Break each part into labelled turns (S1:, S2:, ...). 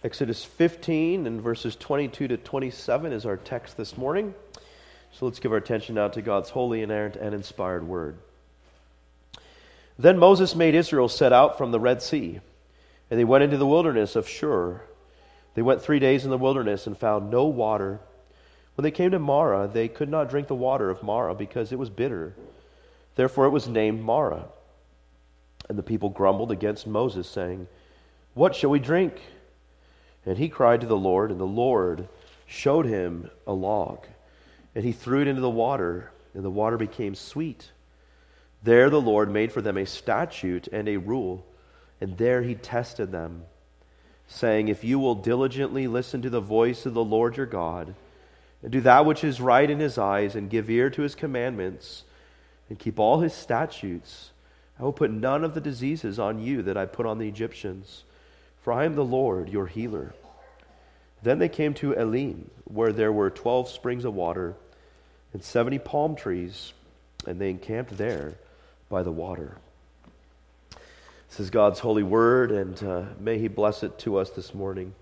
S1: Exodus 15 and verses 22 to 27 is our text this morning. So let's give our attention now to God's holy, inerrant, and inspired word. Then Moses made Israel set out from the Red Sea, and they went into the wilderness of Shur. They went 3 days in the wilderness and found no water. When they came to Marah, they could not drink the water of Marah because it was bitter. Therefore it was named Marah. And the people grumbled against Moses, saying, "What shall we drink?" And he cried to the Lord, and the Lord showed him a log. And he threw it into the water, and the water became sweet. There the Lord made for them a statute and a rule, and there he tested them, saying, "If you will diligently listen to the voice of the Lord your God, and do that which is right in his eyes, and give ear to his commandments, and keep all his statutes, I will put none of the diseases on you that I put on the Egyptians, for I am the Lord your healer." Then they came to Elim, where there were 12 springs of water and 70 palm trees, and they encamped there by the water. This is God's holy word, and may he bless it to us this morning.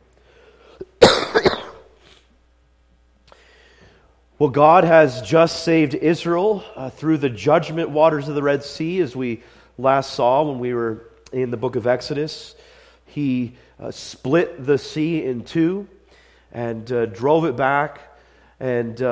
S1: Well, God has just saved Israel through the judgment waters of the Red Sea, as we last saw when we were in the book of Exodus. He split the sea in two and drove it back, and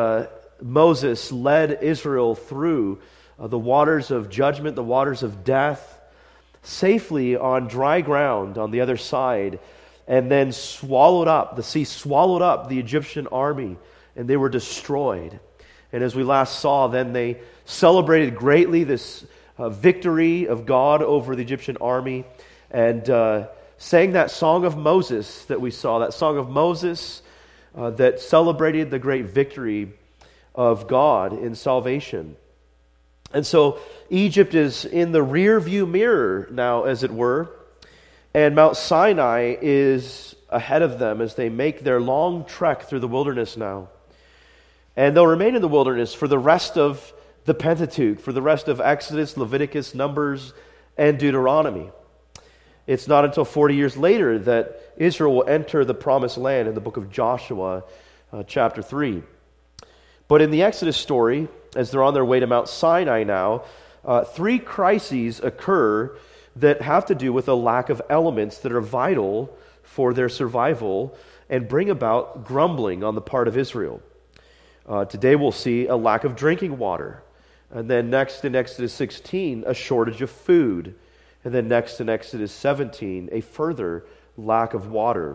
S1: Moses led Israel through the waters of judgment, the waters of death, safely on dry ground on the other side, and then the sea swallowed up the Egyptian army, and they were destroyed. And as we last saw, then they celebrated greatly this victory of God over the Egyptian army, and sang that song of Moses that we saw, that song of Moses that celebrated the great victory of God in salvation. And so Egypt is in the rear view mirror now, as it were, and Mount Sinai is ahead of them as they make their long trek through the wilderness now. And they'll remain in the wilderness for the rest of the Pentateuch, for the rest of Exodus, Leviticus, Numbers, and Deuteronomy. It's not until 40 years later that Israel will enter the promised land in the book of Joshua, chapter 3. But in the Exodus story, as they're on their way to Mount Sinai now, 3 crises occur that have to do with a lack of elements that are vital for their survival and bring about grumbling on the part of Israel. Today we'll see a lack of drinking water. And then next in Exodus 16, a shortage of food. And then next in Exodus 17, a further lack of water.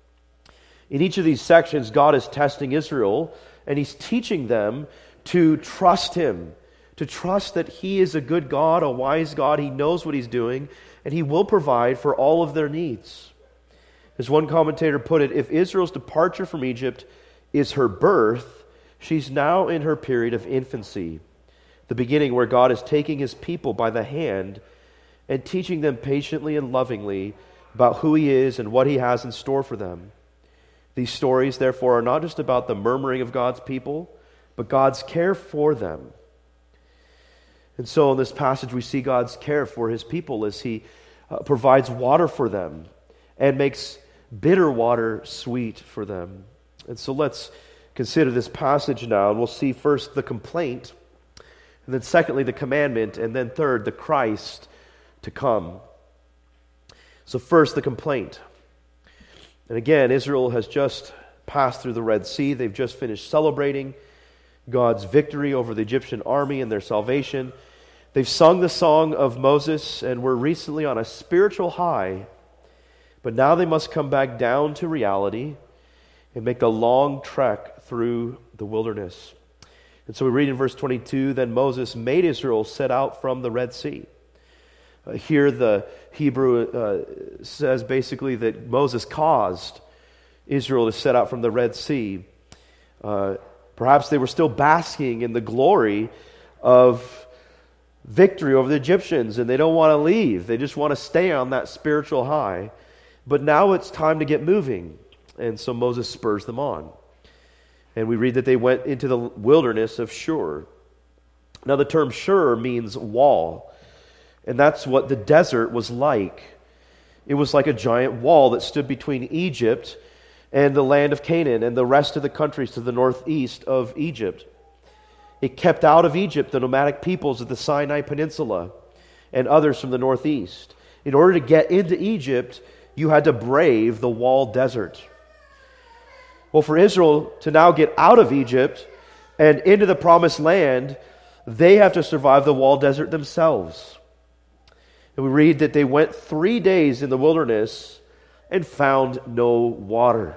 S1: In each of these sections, God is testing Israel, and he's teaching them to trust him, to trust that he is a good God, a wise God. He knows what he's doing, and he will provide for all of their needs. As one commentator put it, if Israel's departure from Egypt is her birth, she's now in her period of infancy, the beginning where God is taking his people by the hand and teaching them patiently and lovingly about who he is and what he has in store for them. These stories, therefore, are not just about the murmuring of God's people, but God's care for them. And so in this passage we see God's care for his people as he provides water for them and makes bitter water sweet for them. And so let's consider this passage now, and we'll see first the complaint, and then secondly the commandment, and then third the Christ to come. So first, the complaint. And again, Israel has just passed through the Red Sea. They've just finished celebrating God's victory over the Egyptian army and their salvation. They've sung the song of Moses and were recently on a spiritual high. But now they must come back down to reality and make a long trek through the wilderness. And so we read in verse 22, then Moses made Israel set out from the Red Sea. Here the Hebrew says basically that Moses caused Israel to set out from the Red Sea. Perhaps they were still basking in the glory of victory over the Egyptians, and they don't want to leave. They just want to stay on that spiritual high. But now it's time to get moving. And so Moses spurs them on. And we read that they went into the wilderness of Shur. Now the term Shur means wall. And that's what the desert was like. It was like a giant wall that stood between Egypt and the land of Canaan and the rest of the countries to the northeast of Egypt. It kept out of Egypt the nomadic peoples of the Sinai Peninsula and others from the northeast. In order to get into Egypt, you had to brave the walled desert. Well, for Israel to now get out of Egypt and into the promised land, they have to survive the walled desert themselves. And we read that they went 3 days in the wilderness and found no water.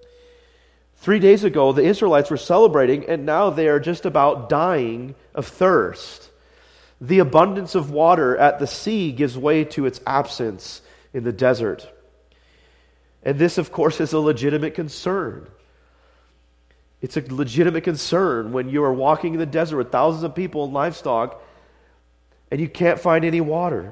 S1: 3 days ago, the Israelites were celebrating, and now they are just about dying of thirst. The abundance of water at the sea gives way to its absence in the desert. And this, of course, is a legitimate concern. It's a legitimate concern when you are walking in the desert with thousands of people and livestock and you can't find any water.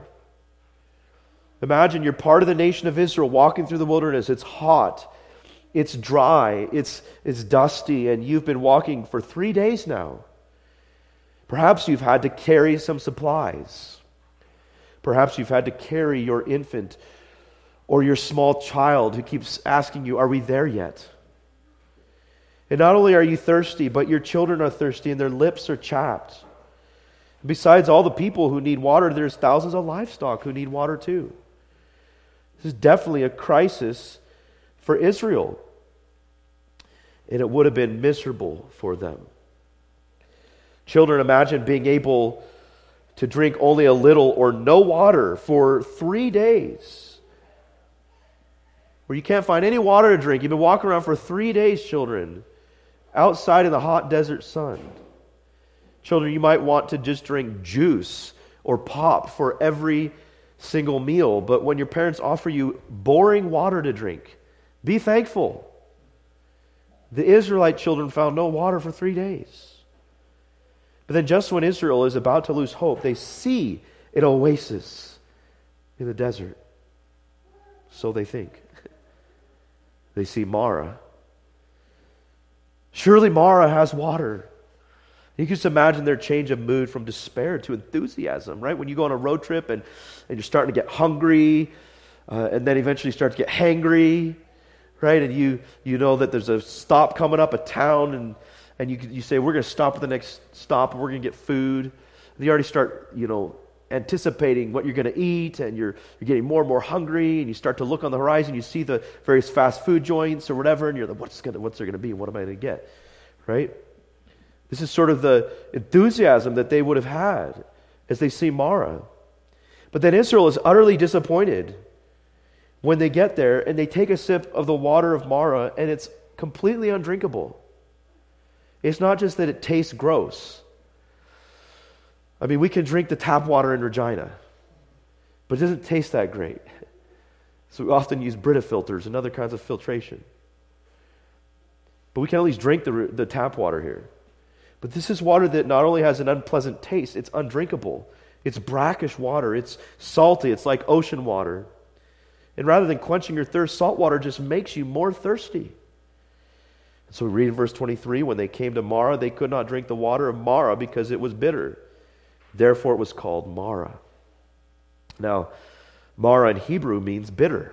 S1: Imagine you're part of the nation of Israel walking through the wilderness. It's hot. It's dry. It's dusty. And you've been walking for 3 days now. Perhaps you've had to carry some supplies. Perhaps you've had to carry your infant or your small child who keeps asking you, are we there yet? And not only are you thirsty, but your children are thirsty and their lips are chapped. Besides all the people who need water, there's thousands of livestock who need water too. This is definitely a crisis for Israel. And it would have been miserable for them. Children, imagine being able to drink only a little or no water for 3 days. Where you can't find any water to drink. You've been walking around for 3 days, children, outside in the hot desert sun. Children, you might want to just drink juice or pop for every single meal, but when your parents offer you boring water to drink, be thankful. The Israelite children found no water for 3 days. But then just when Israel is about to lose hope, they see an oasis in the desert. So they think. They see Marah. Surely Marah has water. You can just imagine their change of mood from despair to enthusiasm, right? When you go on a road trip and you're starting to get hungry, and then eventually start to get hangry, right? And you know that there's a stop coming up, a town, and you say, we're going to stop at the next stop, and we're going to get food. And you already start, anticipating what you're going to eat, and you're getting more and more hungry, and you start to look on the horizon, you see the various fast food joints or whatever, and you're like, what's there going to be? What am I going to get? Right? This is sort of the enthusiasm that they would have had as they see Marah. But then Israel is utterly disappointed when they get there and they take a sip of the water of Marah and it's completely undrinkable. It's not just that it tastes gross. I mean, we can drink the tap water in Regina, but it doesn't taste that great. So we often use Brita filters and other kinds of filtration. But we can at least drink the tap water here. But this is water that not only has an unpleasant taste, it's undrinkable. It's brackish water. It's salty. It's like ocean water. And rather than quenching your thirst, salt water just makes you more thirsty. So we read in verse 23, when they came to Marah, they could not drink the water of Marah because it was bitter. Therefore it was called Marah. Now, Marah in Hebrew means bitter.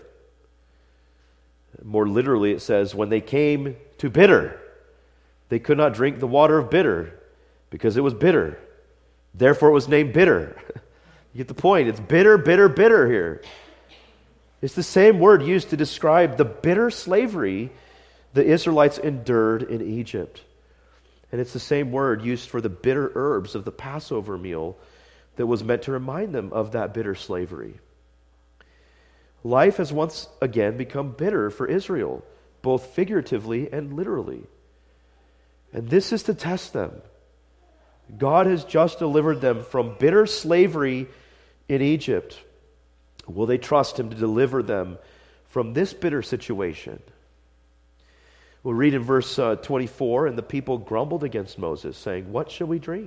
S1: More literally it says, when they came to bitter, they could not drink the water of bitter because it was bitter. Therefore it was named bitter. You get the point. It's bitter, bitter, bitter here. It's the same word used to describe the bitter slavery the Israelites endured in Egypt. And it's the same word used for the bitter herbs of the Passover meal that was meant to remind them of that bitter slavery. Life has once again become bitter for Israel, both figuratively and literally. And this is to test them. God has just delivered them from bitter slavery in Egypt. Will they trust Him to deliver them from this bitter situation? We'll read in verse 24, and the people grumbled against Moses, saying, what shall we drink?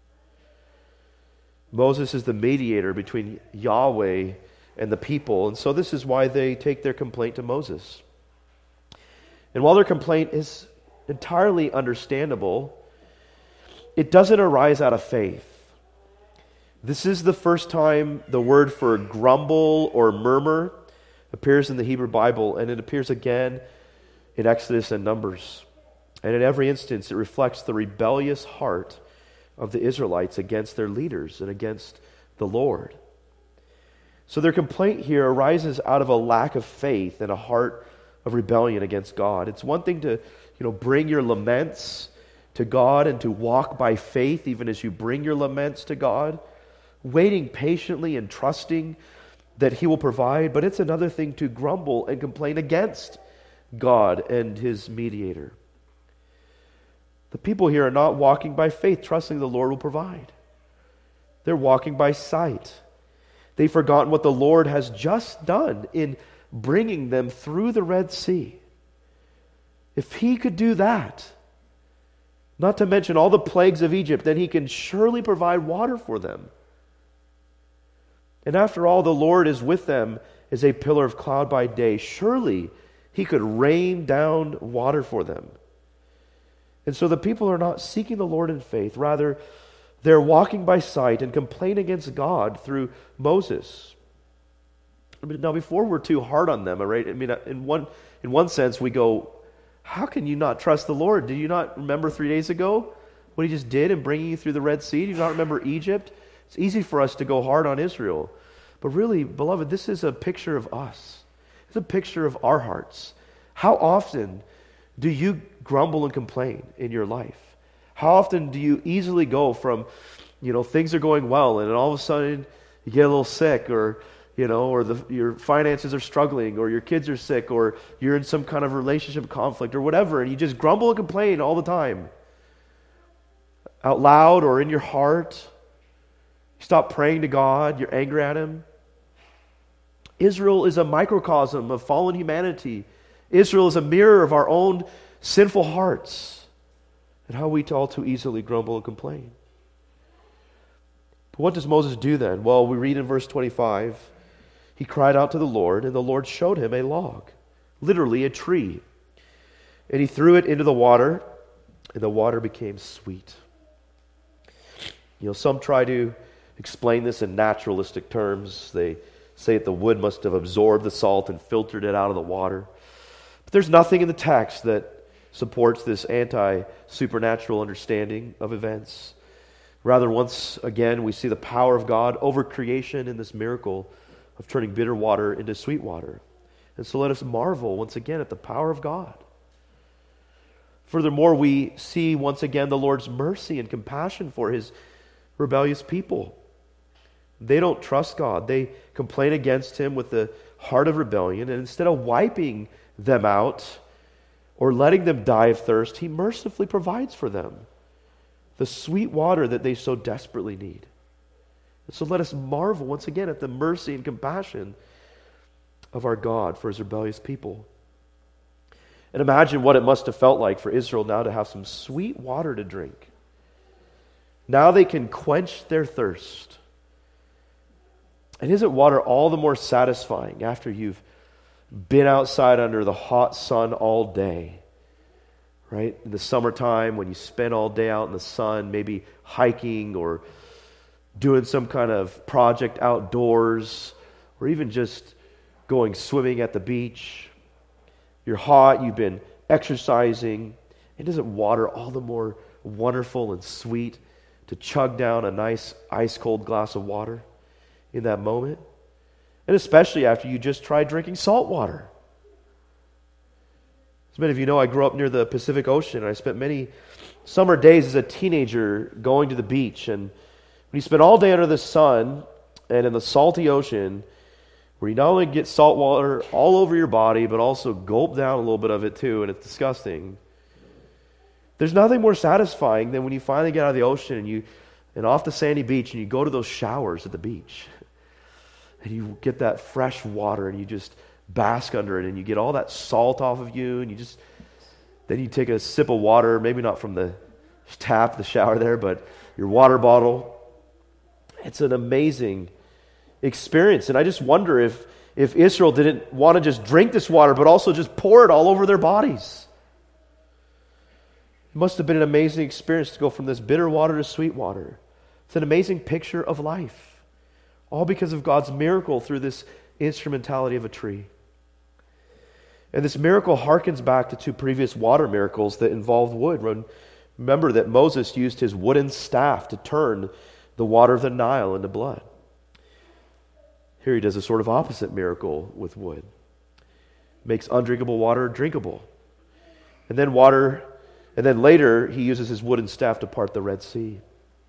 S1: Moses is the mediator between Yahweh and the people, and so this is why they take their complaint to Moses. And while their complaint is entirely understandable, it doesn't arise out of faith. This is the first time the word for grumble or murmur appears in the Hebrew Bible, and it appears again in Exodus and Numbers. And in every instance, it reflects the rebellious heart of the Israelites against their leaders and against the Lord. So their complaint here arises out of a lack of faith and a heart of rebellion against God. It's one thing to, bring your laments to God and to walk by faith even as you bring your laments to God, waiting patiently and trusting that He will provide. But it's another thing to grumble and complain against God and His mediator. The people here are not walking by faith, trusting the Lord will provide. They're walking by sight. They've forgotten what the Lord has just done in bringing them through the Red Sea. If He could do that, not to mention all the plagues of Egypt, then He can surely provide water for them. And after all, the Lord is with them as a pillar of cloud by day. Surely He could rain down water for them. And so the people are not seeking the Lord in faith. Rather, they're walking by sight and complain against God through Moses. Now, before we're too hard on them, all right? In one sense, we go, how can you not trust the Lord? Do you not remember 3 days ago what He just did in bringing you through the Red Sea? Do you not remember Egypt? It's easy for us to go hard on Israel. But really, beloved, this is a picture of us. It's a picture of our hearts. How often do you grumble and complain in your life? How often do you easily go from, things are going well, and then all of a sudden you get a little sick, or your finances are struggling, or your kids are sick, or you're in some kind of relationship conflict, or whatever, and you just grumble and complain all the time, out loud or in your heart. You stop praying to God. You're angry at Him. Israel is a microcosm of fallen humanity. Israel is a mirror of our own sinful hearts and how we all too easily grumble and complain. But what does Moses do then? Well, we read in verse 25, he cried out to the Lord, and the Lord showed him a log, literally a tree. And He threw it into the water, and the water became sweet. Some try to explain this in naturalistic terms. They say that the wood must have absorbed the salt and filtered it out of the water. But there's nothing in the text that supports this anti-supernatural understanding of events. Rather, once again, we see the power of God over creation in this miracle of turning bitter water into sweet water. And so let us marvel once again at the power of God. Furthermore, we see once again the Lord's mercy and compassion for His rebellious people. They don't trust God. They complain against Him with the heart of rebellion, and instead of wiping them out or letting them die of thirst, He mercifully provides for them the sweet water that they so desperately need. And so let us marvel once again at the mercy and compassion of our God for His rebellious people. And imagine what it must have felt like for Israel now to have some sweet water to drink. Now they can quench their thirst. And isn't water all the more satisfying after you've been outside under the hot sun all day, right? In the summertime, when you spend all day out in the sun, maybe hiking or doing some kind of project outdoors, or even just going swimming at the beach. You're hot, you've been exercising. And isn't water all the more wonderful and sweet to chug down a nice ice-cold glass of water in that moment? And especially after you just tried drinking salt water. As many of you know, I grew up near the Pacific Ocean, and I spent many summer days as a teenager going to the beach. And when you spend all day under the sun and in the salty ocean, where you not only get salt water all over your body, but also gulp down a little bit of it too, and it's disgusting. There's nothing more satisfying than when you finally get out of the ocean and off the sandy beach, and you go to those showers at the beach. And you get that fresh water, and you just bask under it, and you get all that salt off of you, and then you take a sip of water, maybe not from the tap, the shower there, but your water bottle. It's an amazing experience. And I just wonder if Israel didn't want to just drink this water, but also just pour it all over their bodies. It must have been an amazing experience to go from this bitter water to sweet water. It's an amazing picture of life. All because of God's miracle through this instrumentality of a tree. And this miracle harkens back to two previous water miracles that involved wood. Remember that Moses used his wooden staff to turn the water of the Nile into blood. Here he does a sort of opposite miracle with wood. Makes undrinkable water drinkable. And then later he uses his wooden staff to part the Red Sea.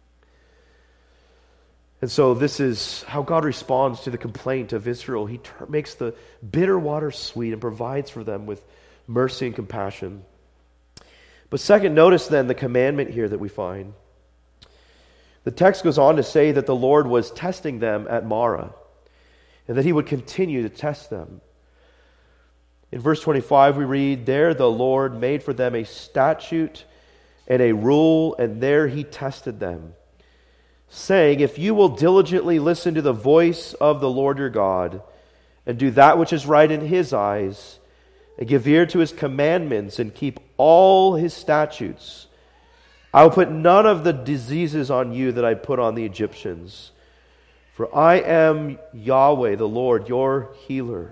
S1: And so this is how God responds to the complaint of Israel. He makes the bitter water sweet and provides for them with mercy and compassion. But second, notice then the commandment here that we find. The text goes on to say that the Lord was testing them at Marah, and that he would continue to test them. In verse 25 we read, "There the Lord made for them a statute and a rule, and there he tested them, saying, if you will diligently listen to the voice of the Lord your God, and do that which is right in his eyes, and give ear to his commandments, and keep all his statutes, I will put none of the diseases on you that I put on the Egyptians. For I am Yahweh, the Lord, your healer."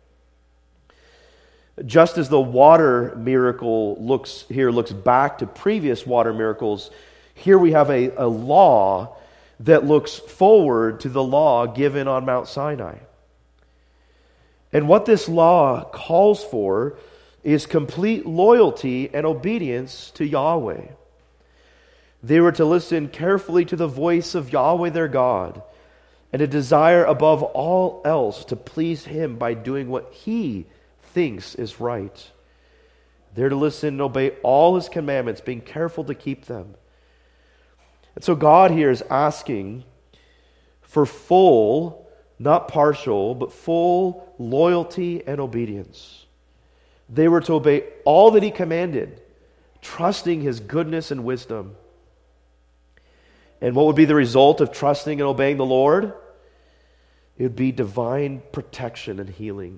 S1: Just as the water miracle looks back to previous water miracles, here we have a law that looks forward to the law given on Mount Sinai. And what this law calls for is complete loyalty and obedience to Yahweh. They were to listen carefully to the voice of Yahweh their God, and to desire above all else to please him by doing what he thinks is right. They're to listen and obey all his commandments, being careful to keep them. And so God here is asking for full, not partial, but full loyalty and obedience. They were to obey all that he commanded, trusting his goodness and wisdom. And what would be the result of trusting and obeying the Lord? It would be divine protection and healing.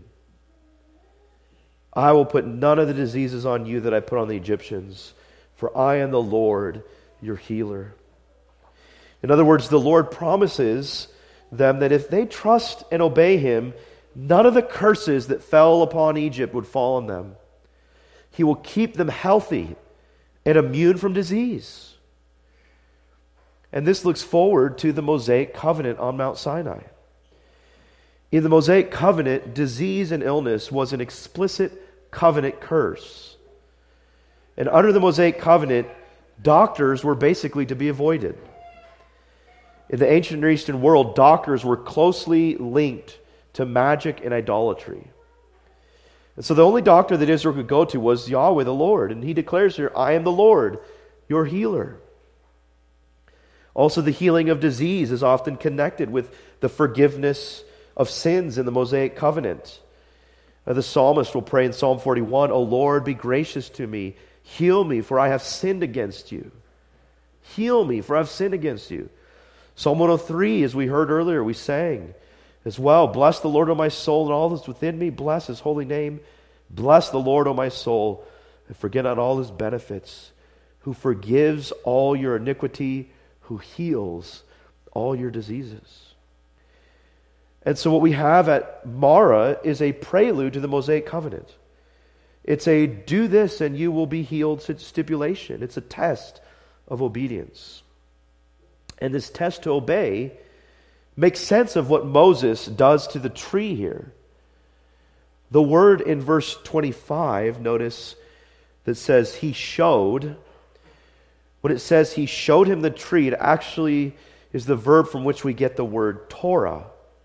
S1: "I will put none of the diseases on you that I put on the Egyptians, for I am the Lord, your healer." In other words, the Lord promises them that if they trust and obey him, none of the curses that fell upon Egypt would fall on them. He will keep them healthy and immune from disease. And this looks forward to the Mosaic covenant on Mount Sinai. In the Mosaic covenant, disease and illness was an explicit covenant curse. And under the Mosaic covenant, doctors were basically to be avoided. In the ancient Near Eastern world, doctors were closely linked to magic and idolatry. And so the only doctor that Israel could go to was Yahweh the Lord. And he declares here, "I am the Lord, your healer." Also, the healing of disease is often connected with the forgiveness of sins in the Mosaic covenant. The psalmist will pray in Psalm 41, "O Lord, be gracious to me. Heal me, for I have sinned against you." Heal me, for I have sinned against you. Psalm 103, as we heard earlier, we sang as well, "Bless the Lord, O my soul, and all that's within me. Bless his holy name. Bless the Lord, O my soul, and forget not all his benefits, who forgives all your iniquity, who heals all your diseases." And so what we have at Marah is a prelude to the Mosaic covenant. It's a do this and you will be healed stipulation. It's a test of obedience. And this test to obey makes sense of what Moses does to the tree here. The word in verse 25, notice, that says he showed. When it says he showed him the tree, it actually is the verb from which we get the word Torah.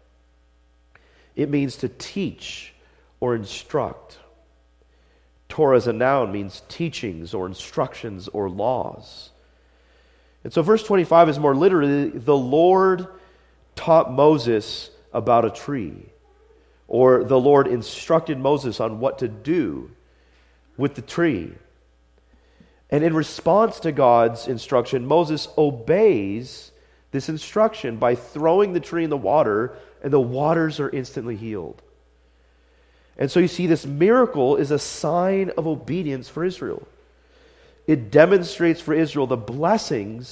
S1: It means to teach or instruct. Torah as a noun means teachings or instructions or laws. And so verse 25 is more literally, the Lord taught Moses about a tree. Or the Lord instructed Moses on what to do with the tree. And in response to God's instruction, Moses obeys this instruction by throwing the tree in the water, and the waters are instantly healed. And so you see, this miracle is a sign of obedience for Israel. It demonstrates for Israel the blessing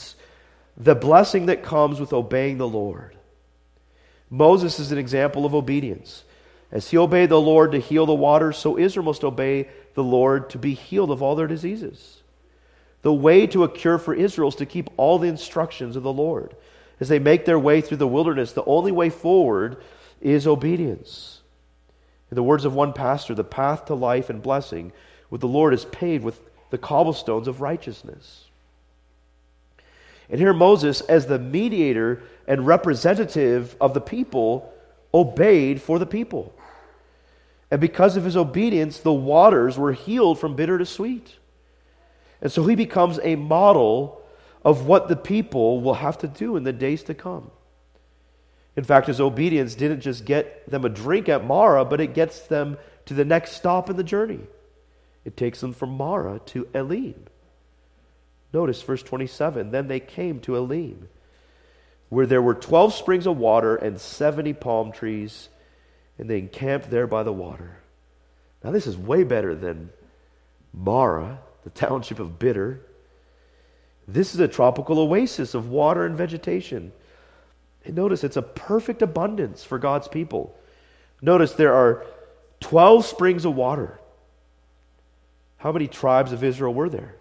S1: that comes with obeying the Lord. Moses is an example of obedience. As he obeyed the Lord to heal the waters, so Israel must obey the Lord to be healed of all their diseases. The way to a cure for Israel is to keep all the instructions of the Lord. As they make their way through the wilderness, the only way forward is obedience. In the words of one pastor, the path to life and blessing with the Lord is paved with the cobblestones of righteousness. And here Moses, as the mediator and representative of the people, obeyed for the people. And because of his obedience, the waters were healed from bitter to sweet. And so he becomes a model of what the people will have to do in the days to come. In fact, his obedience didn't just get them a drink at Marah, but it gets them to the next stop in the journey. It takes them from Marah to Elim. Notice verse 27, then they came to Elim, where there were 12 springs of water and 70 palm trees, and they encamped there by the water. Now this is way better than Marah, the township of Bitter. This is a tropical oasis of water and vegetation. And notice it's a perfect abundance for God's people. Notice there are 12 springs of water. How many tribes of Israel were there?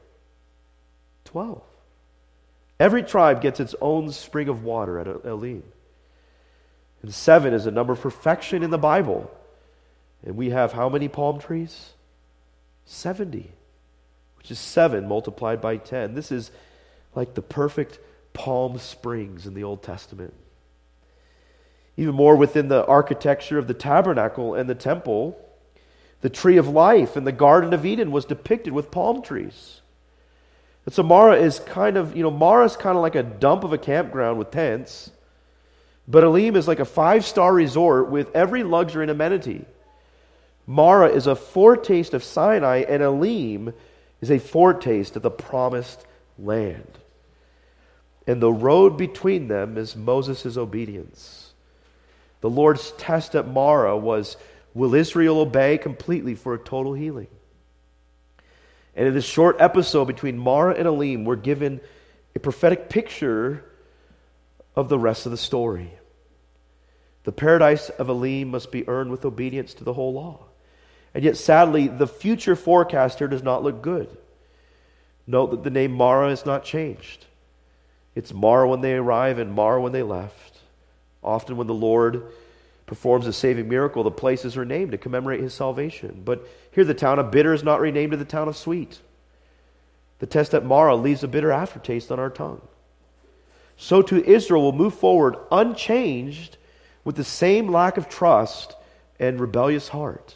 S1: 12. Every tribe gets its own spring of water at Elim. And 7 is a number of perfection in the Bible. And we have how many palm trees? 70. Which is 7 multiplied by 10. This is like the perfect Palm Springs in the Old Testament. Even more within the architecture of the tabernacle and the temple, the tree of life in the Garden of Eden was depicted with palm trees. And so Marah is Marah is kind of like a dump of a campground with tents. But Elim is like a 5-star resort with every luxury and amenity. Marah is a foretaste of Sinai, and Elim is a foretaste of the promised land. And the road between them is Moses' obedience. The Lord's test at Marah was, will Israel obey completely for a total healing? And in this short episode between Marah and Elim, we're given a prophetic picture of the rest of the story. The paradise of Elim must be earned with obedience to the whole law. And yet, sadly, the future forecast here does not look good. Note that the name Marah is not changed. It's Marah when they arrive and Marah when they left. Often when the Lord performs a saving miracle, the places are named to commemorate his salvation. But here the town of bitter is not renamed to the town of sweet. The test at Marah leaves a bitter aftertaste on our tongue. So too Israel will move forward unchanged with the same lack of trust and rebellious heart.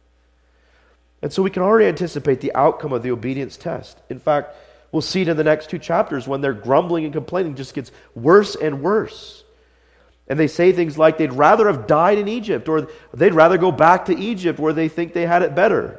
S1: And so we can already anticipate the outcome of the obedience test. In fact, we'll see it in the next 2 chapters when their grumbling and complaining just gets worse and worse. And they say things like they'd rather have died in Egypt, or they'd rather go back to Egypt where they think they had it better.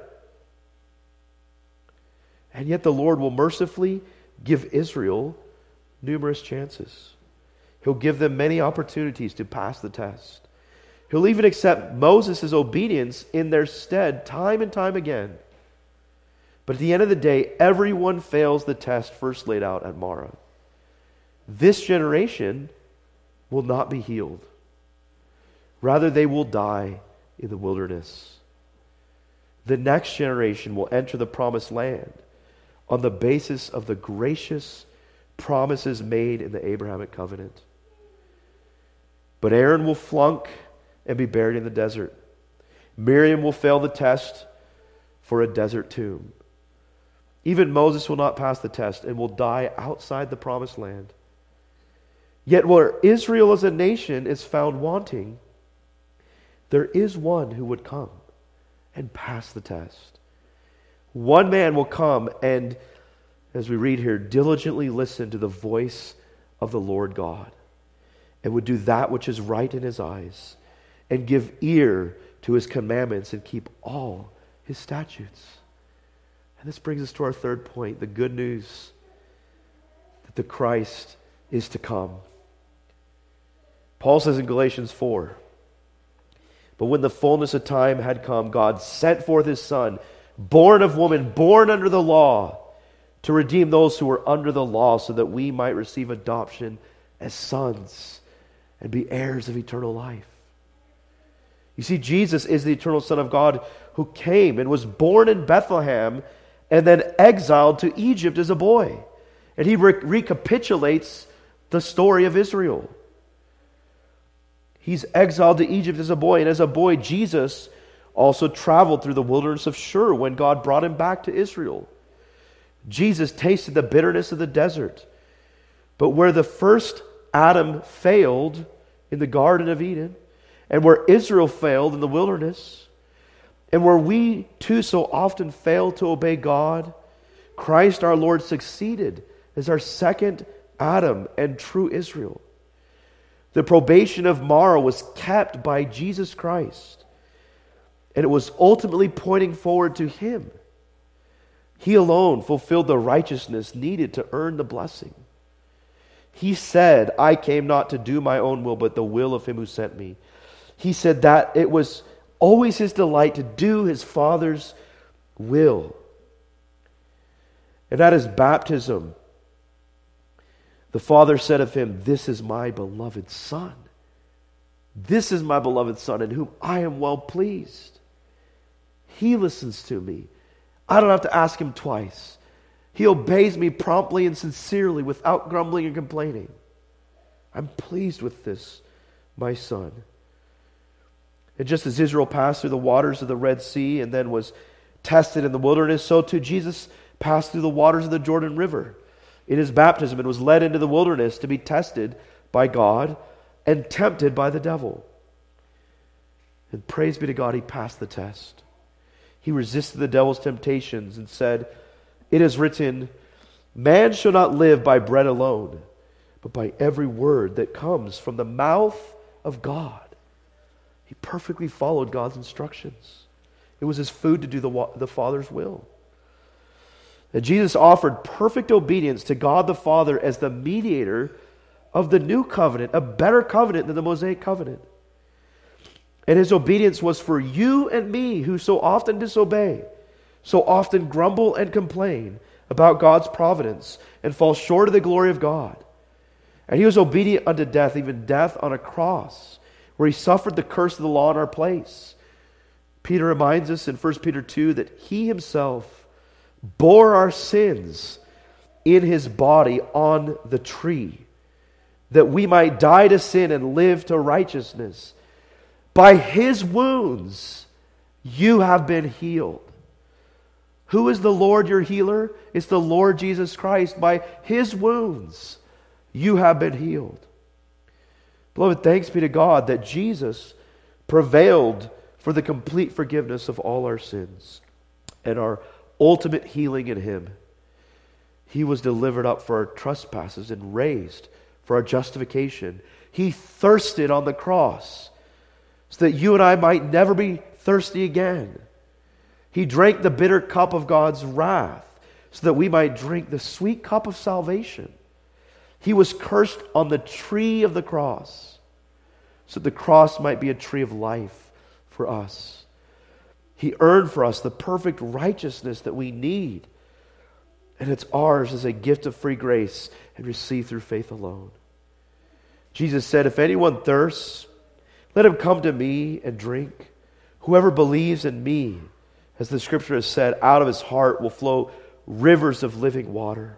S1: And yet the Lord will mercifully give Israel numerous chances. He'll give them many opportunities to pass the test. He'll even accept Moses' obedience in their stead time and time again. But at the end of the day, everyone fails the test first laid out at Marah. This generation will not be healed. Rather, they will die in the wilderness. The next generation will enter the promised land on the basis of the gracious promises made in the Abrahamic covenant. But Aaron will flunk and be buried in the desert. Miriam will fail the test for a desert tomb. Even Moses will not pass the test and will die outside the promised land. Yet where Israel as a nation is found wanting, there is one who would come and pass the test. One man will come and, as we read here, diligently listen to the voice of the Lord God and would do that which is right in his eyes and give ear to his commandments and keep all his statutes. And this brings us to our third point, the good news that the Christ is to come. Paul says in Galatians 4, but when the fullness of time had come, God sent forth his Son, born of woman, born under the law, to redeem those who were under the law, so that we might receive adoption as sons and be heirs of eternal life. You see, Jesus is the eternal Son of God who came and was born in Bethlehem and then exiled to Egypt as a boy. And he recapitulates the story of Israel. He's exiled to Egypt as a boy, and as a boy, Jesus also traveled through the wilderness of Shur when God brought him back to Israel. Jesus tasted the bitterness of the desert. But where the first Adam failed in the Garden of Eden, and where Israel failed in the wilderness, and where we too so often fail to obey God, Christ our Lord succeeded as our second Adam and true Israel. The probation of Mara was kept by Jesus Christ, and it was ultimately pointing forward to Him. He alone fulfilled the righteousness needed to earn the blessing. He said, I came not to do my own will, but the will of Him who sent me. He said that it was always His delight to do His Father's will. And at His baptism, the Father said of Him, this is my beloved Son. This is my beloved Son in whom I am well pleased. He listens to me. I don't have to ask Him twice. He obeys me promptly and sincerely without grumbling and complaining. I'm pleased with this, my Son. And just as Israel passed through the waters of the Red Sea and then was tested in the wilderness, so too Jesus passed through the waters of the Jordan River in His baptism and was led into the wilderness to be tested by God and tempted by the devil. And praise be to God, He passed the test. He resisted the devil's temptations and said, it is written, man shall not live by bread alone, but by every word that comes from the mouth of God. He perfectly followed God's instructions. It was His food to do the Father's will. And Jesus offered perfect obedience to God the Father as the mediator of the new covenant, a better covenant than the Mosaic covenant. And His obedience was for you and me who so often disobey, so often grumble and complain about God's providence and fall short of the glory of God. And He was obedient unto death, even death on a cross, where He suffered the curse of the law in our place. Peter reminds us in 1 Peter 2 that He Himself bore our sins in His body on the tree, that we might die to sin and live to righteousness. By His wounds you have been healed. Who is the Lord your healer? It's the Lord Jesus Christ. By His wounds you have been healed. Beloved, thanks be to God that Jesus prevailed for the complete forgiveness of all our sins and our ultimate healing in Him. He was delivered up for our trespasses and raised for our justification. He thirsted on the cross so that you and I might never be thirsty again. He drank the bitter cup of God's wrath so that we might drink the sweet cup of salvation. He was cursed on the tree of the cross so that the cross might be a tree of life for us. He earned for us the perfect righteousness that we need, and it's ours as a gift of free grace and received through faith alone. Jesus said, if anyone thirsts, let him come to me and drink. Whoever believes in me, as the Scripture has said, out of his heart will flow rivers of living water.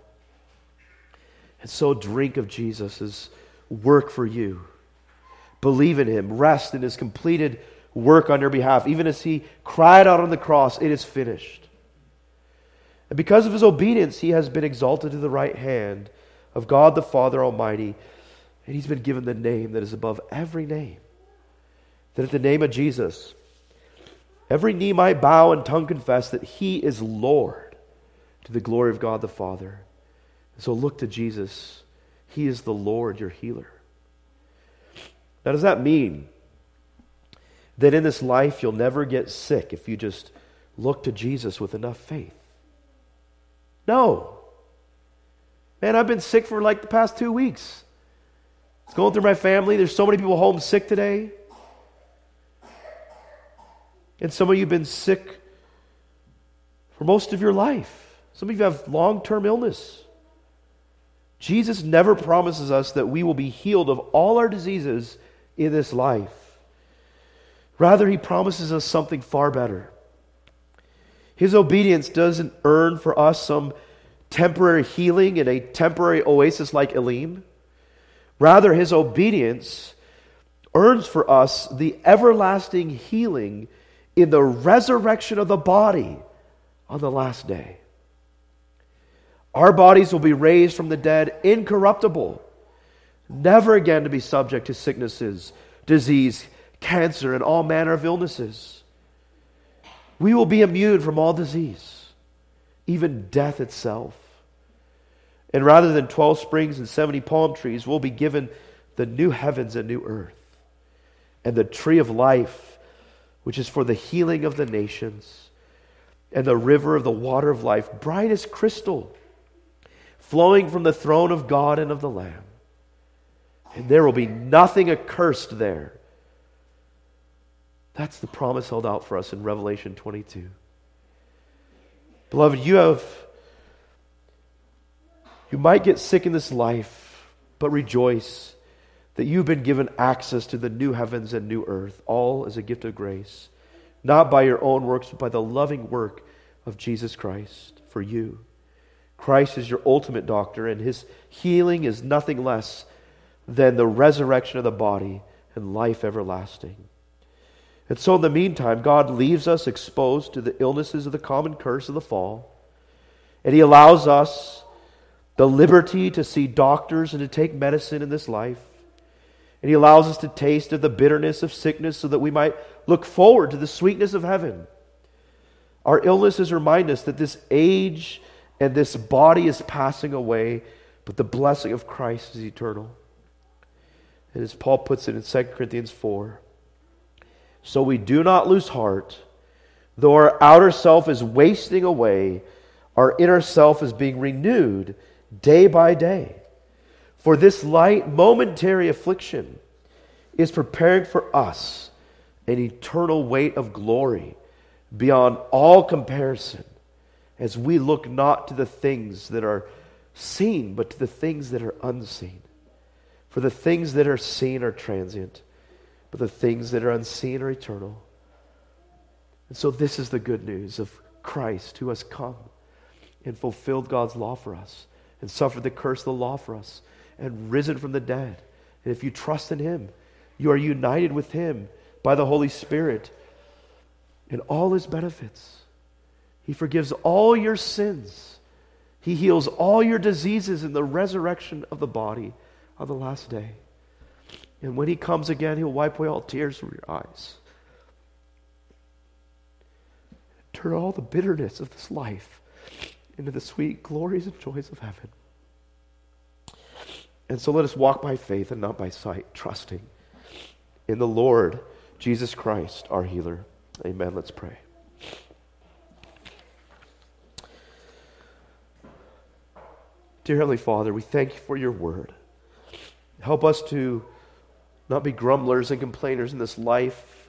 S1: And so drink of Jesus' work for you. Believe in Him. Rest in His completed work on your behalf. Even as He cried out on the cross, it is finished. And because of His obedience, He has been exalted to the right hand of God the Father Almighty. And He's been given the name that is above every name. That at the name of Jesus, every knee might bow and tongue confess that He is Lord, to the glory of God the Father. And so look to Jesus. He is the Lord, your healer. Now, does that mean that in this life you'll never get sick if you just look to Jesus with enough faith? No. Man, I've been sick for like the past 2 weeks. It's going through my family. There's so many people home sick today. And some of you have been sick for most of your life. Some of you have long-term illness. Jesus never promises us that we will be healed of all our diseases in this life. Rather, he promises us something far better. His obedience doesn't earn for us some temporary healing in a temporary oasis like Elim. Rather, his obedience earns for us the everlasting healing in the resurrection of the body on the last day. Our bodies will be raised from the dead incorruptible, never again to be subject to sicknesses, disease, cancer, and all manner of illnesses. We will be immune from all disease, even death itself. And rather than 12 springs and 70 palm trees, we'll be given the new heavens and new earth, and the tree of life, which is for the healing of the nations, and the river of the water of life, bright as crystal, flowing from the throne of God and of the Lamb. And there will be nothing accursed there. That's the promise held out for us in Revelation 22. Beloved, you might get sick in this life, but rejoice that you've been given access to the new heavens and new earth, all as a gift of grace, not by your own works, but by the loving work of Jesus Christ for you. Christ is your ultimate doctor, and his healing is nothing less than the resurrection of the body and life everlasting. And so in the meantime, God leaves us exposed to the illnesses of the common curse of the fall, and he allows us the liberty to see doctors and to take medicine in this life. And he allows us to taste of the bitterness of sickness so that we might look forward to the sweetness of heaven. Our illnesses remind us that this age and this body is passing away, but the blessing of Christ is eternal. And as Paul puts it in 2 Corinthians 4, so we do not lose heart, though our outer self is wasting away, our inner self is being renewed day by day. For this light, momentary affliction is preparing for us an eternal weight of glory beyond all comparison, as we look not to the things that are seen, but to the things that are unseen. For the things that are seen are transient, but the things that are unseen are eternal. And so this is the good news of Christ, who has come and fulfilled God's law for us, and suffered the curse of the law for us, and risen from the dead. And if you trust in him, you are united with him by the Holy Spirit and all his benefits. He forgives all your sins. He heals all your diseases in the resurrection of the body on the last day. And when he comes again, he'll wipe away all tears from your eyes. Turn all the bitterness of this life into the sweet glories and joys of heaven. And so let us walk by faith and not by sight, trusting in the Lord Jesus Christ, our healer. Amen. Let's pray. Dear Heavenly Father, we thank you for your word. Help us to not be grumblers and complainers in this life,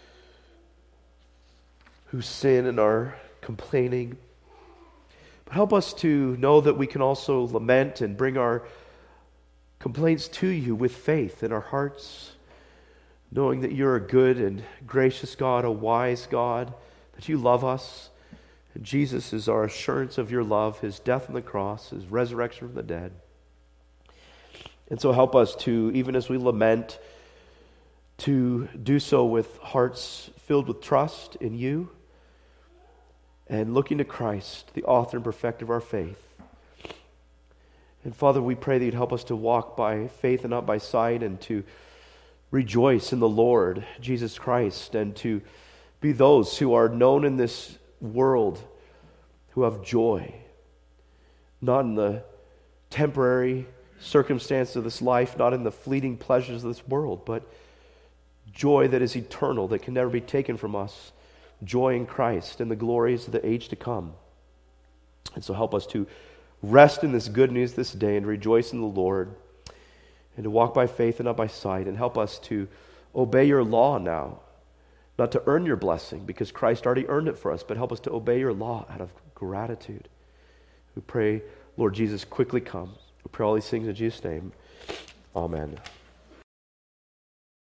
S1: who sin and are complaining. But help us to know that we can also lament and bring our complaints to you with faith in our hearts, knowing that you're a good and gracious God, a wise God, that you love us. And Jesus is our assurance of your love, his death on the cross, his resurrection from the dead. And so help us to, even as we lament, to do so with hearts filled with trust in you and looking to Christ, the author and perfecter of our faith. And Father, we pray that you'd help us to walk by faith and not by sight, and to rejoice in the Lord Jesus Christ, and to be those who are known in this world who have joy, not in the temporary circumstances of this life, not in the fleeting pleasures of this world, but joy that is eternal, that can never be taken from us, joy in Christ and the glories of the age to come. And so help us to rest in this good news this day and rejoice in the Lord, and to walk by faith and not by sight, and help us to obey your law now, not to earn your blessing, because Christ already earned it for us, but help us to obey your law out of gratitude. We pray, Lord Jesus, quickly come. We pray all these things in Jesus' name. Amen.